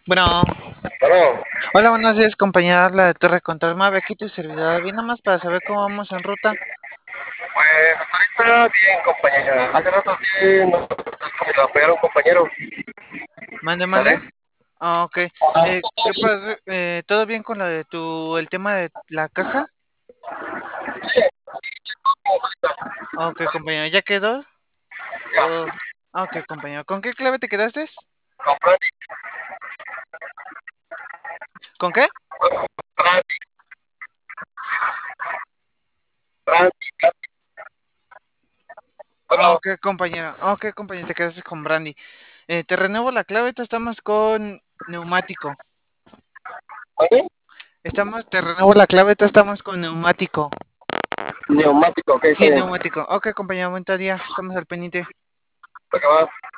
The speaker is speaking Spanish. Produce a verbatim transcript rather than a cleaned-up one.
Bueno, Bueno, hola, buenos días, compañera. La de Torre Control Mave, aquí tu servidor. Bien, nomás para saber cómo vamos en ruta. pues hasta ahorita bien, compañera. Hace rato sí nos nos apoyaron un compañero, Mande, mande. ¿sale? Ah, ok. Eh, ¿qué pasa? Eh, ¿todo bien con lo de tu, el tema de la caja? Ok, compañero, ¿ya quedó? Ya, Oh, ok, compañero. ¿Con qué clave te quedaste? comprar, ¿Con qué? comprar, comprar, Ah, bueno, ok, compañero. Ok, compañero, te quedaste con Brandy. Eh, te renuevo la clave, esta estamos con neumático. ¿oye? Estamos, te renuevo la clave, esta estamos con neumático. Neumático, ok, está Sí, bien. neumático. Ok, compañero, buen día. Estamos al pendiente. ¿Para qué va?